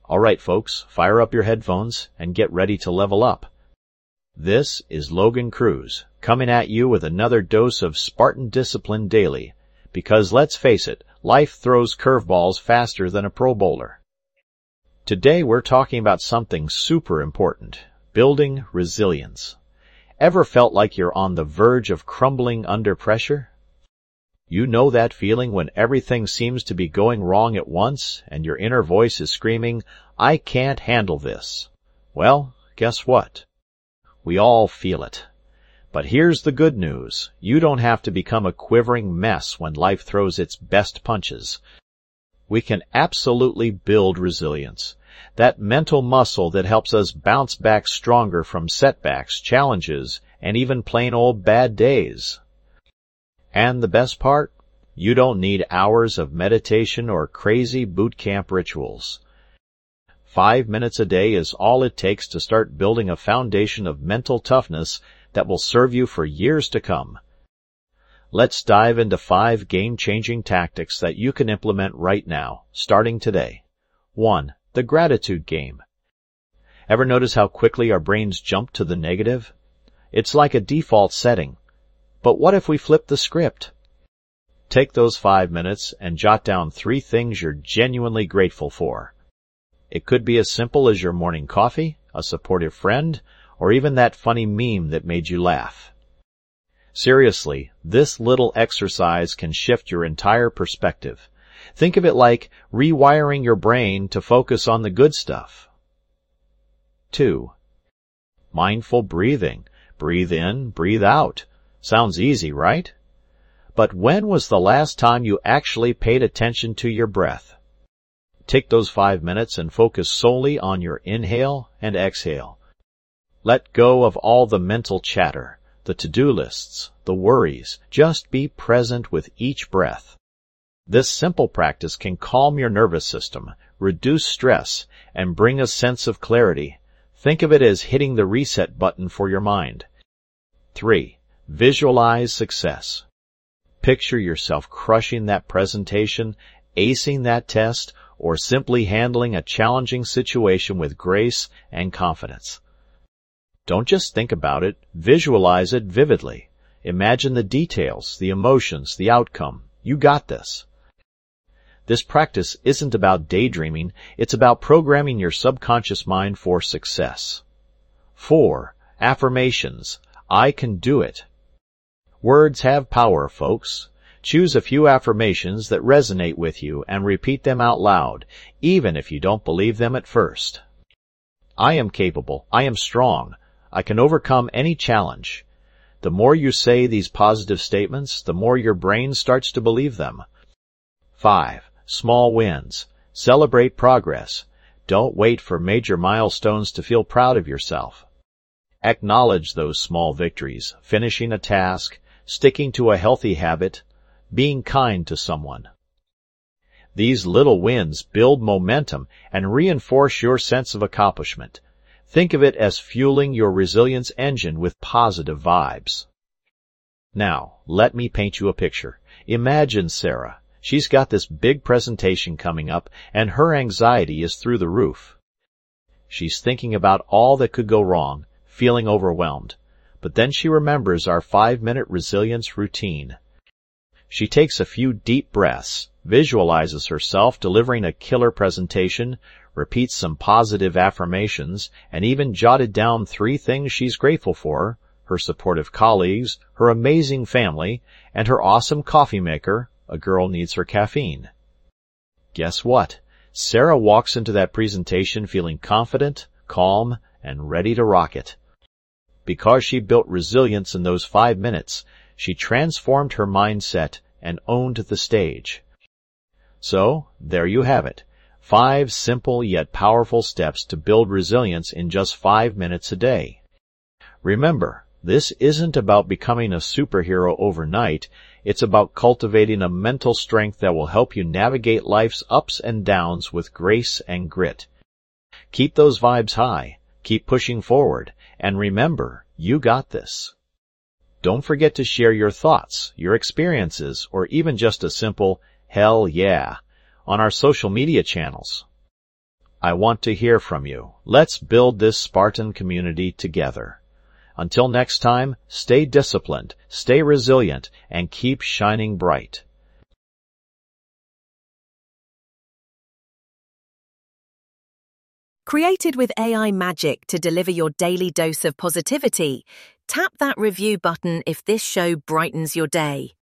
All right, folks, fire up your headphones and get ready to level up. This is Logan Cruz, coming at you with another dose of Spartan discipline daily. Because let's face it, life throws curveballs faster than a pro bowler. Today we're talking about something super important, building resilience. Ever felt like you're on the verge of crumbling under pressure? You know that feeling when everything seems to be going wrong at once and your inner voice is screaming, "I can't handle this." Well, guess what? We all feel it. But here's the good news. You don't have to become a quivering mess when life throws its best punches. We can absolutely build resilience. That mental muscle that helps us bounce back stronger from setbacks, challenges, and even plain old bad days. And the best part? You don't need hours of meditation or crazy boot camp rituals. 5 minutes a day is all it takes to start building a foundation of mental toughness that will serve you for years to come. Let's dive into 5 game-changing tactics that you can implement right now, starting today. 1. The gratitude game. Ever notice how quickly our brains jump to the negative? It's like a default setting. But what if we flip the script? Take those 5 minutes and jot down 3 things you're genuinely grateful for. It could be as simple as your morning coffee, a supportive friend, or even that funny meme that made you laugh. Seriously, this little exercise can shift your entire perspective. Think of it like rewiring your brain to focus on the good stuff. 2. Mindful breathing. Breathe in, breathe out. Sounds easy, right? But when was the last time you actually paid attention to your breath? Take those 5 minutes and focus solely on your inhale and exhale. Let go of all the mental chatter, the to-do lists, the worries. Just be present with each breath. This simple practice can calm your nervous system, reduce stress, and bring a sense of clarity. Think of it as hitting the reset button for your mind. 3. Visualize success. Picture yourself crushing that presentation, acing that test, or simply handling a challenging situation with grace and confidence. Don't just think about it, visualize it vividly. Imagine the details, the emotions, the outcome. You got this. This practice isn't about daydreaming, it's about programming your subconscious mind for success. 4. Affirmations. I can do it. Words have power, folks. Choose a few affirmations that resonate with you and repeat them out loud, even if you don't believe them at first. I am capable. I am strong. I can overcome any challenge. The more you say these positive statements, the more your brain starts to believe them. 5. Small wins. Celebrate progress. Don't wait for major milestones to feel proud of yourself. Acknowledge those small victories, finishing a task, sticking to a healthy habit, being kind to someone. These little wins build momentum and reinforce your sense of accomplishment. Think of it as fueling your resilience engine with positive vibes. Now, let me paint you a picture. Imagine Sarah. She's got this big presentation coming up, and her anxiety is through the roof. She's thinking about all that could go wrong, feeling overwhelmed. But then she remembers our 5-minute resilience routine. She takes a few deep breaths, visualizes herself delivering a killer presentation, repeats some positive affirmations, and even jotted down 3 things she's grateful for: her supportive colleagues, her amazing family, and her awesome coffee maker. A girl needs her caffeine. Guess what? Sarah walks into that presentation feeling confident, calm, and ready to rock it. Because she built resilience in those 5 minutes, she transformed her mindset and owned the stage. So, there you have it. 5 simple yet powerful steps to build resilience in just 5 minutes a day. Remember, this isn't about becoming a superhero overnight. It's about cultivating a mental strength that will help you navigate life's ups and downs with grace and grit. Keep those vibes high. Keep pushing forward. And remember, you got this. Don't forget to share your thoughts, your experiences, or even just a simple, "Hell yeah," on our social media channels. I want to hear from you. Let's build this Spartan community together. Until next time, stay disciplined, stay resilient, and keep shining bright. Created with AI magic to deliver your daily dose of positivity, tap that review button if this show brightens your day.